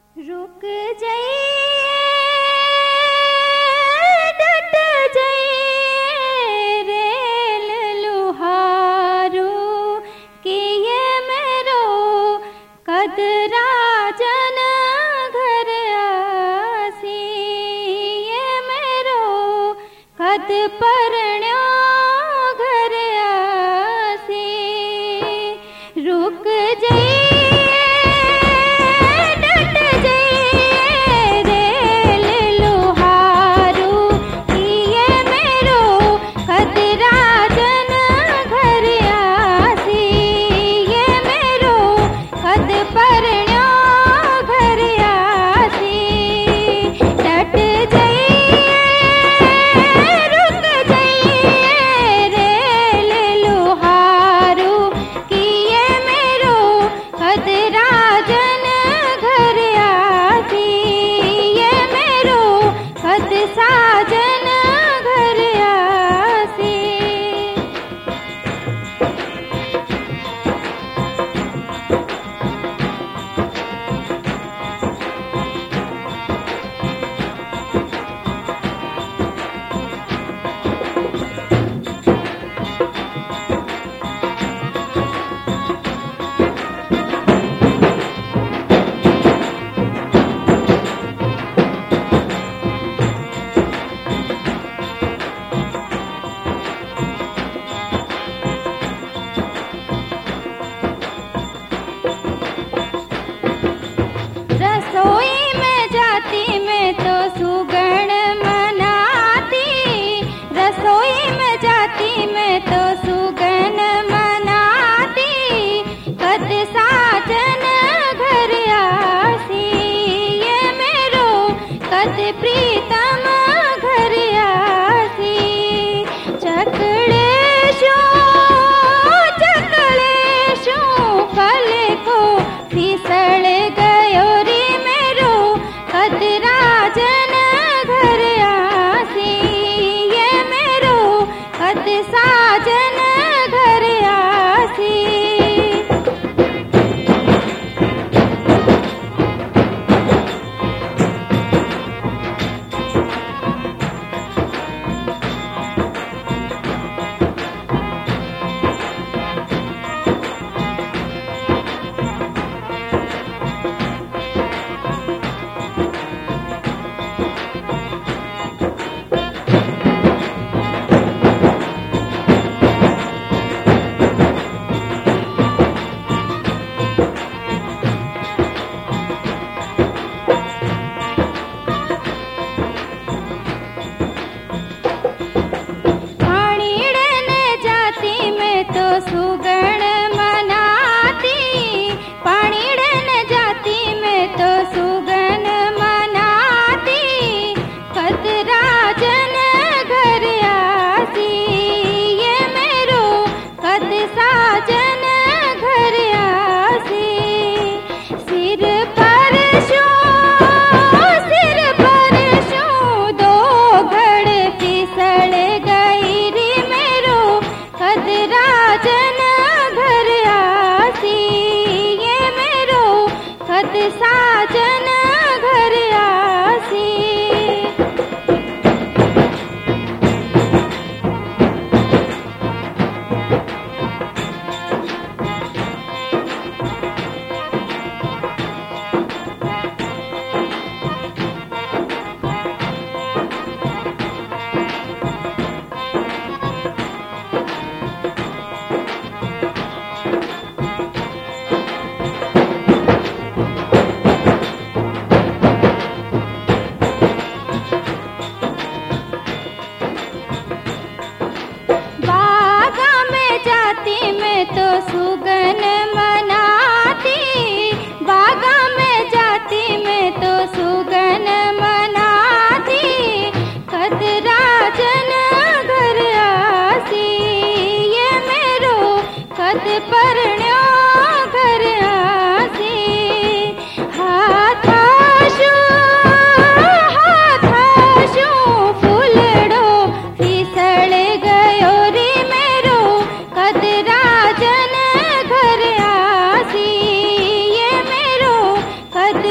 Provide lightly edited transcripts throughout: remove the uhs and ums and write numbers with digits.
रुक जाइए डट जाइए रेल लुहारू कि ये मेरो कदरा जन घर आसी, ये मेरो कद परण्यो घर आसी। रुक जाइए प्रीतम घर आसी। चकलेशो पल को फिसल गयो रे मेरो कदरा जन घर आसी, ये मेरो कद साजन घर आसी। सुगण मनाती पाणीड़न जाति में तो सुगण मनाती, कदरा जन घर आसी, ये मेरो कद साजन घर आसी। सिर पर शो दो घड़ फिसल गई रे मेरो कदरा जन घर आसी, ये मेरो कद साजन घर आसी।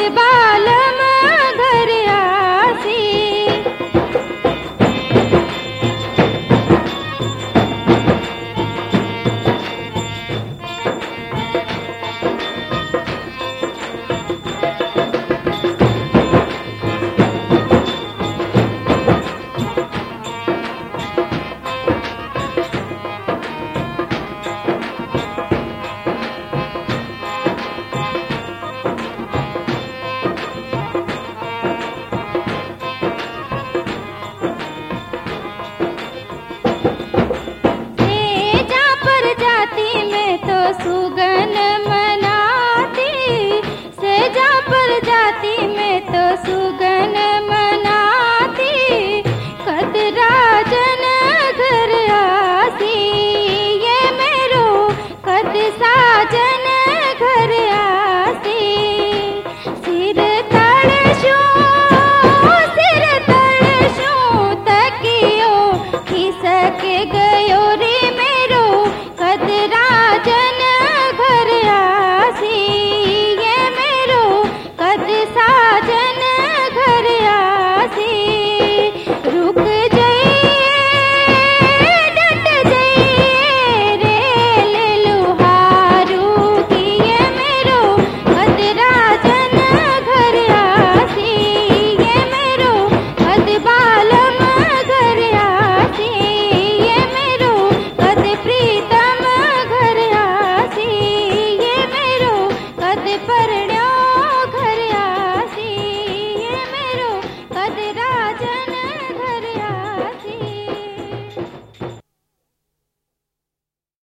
बाल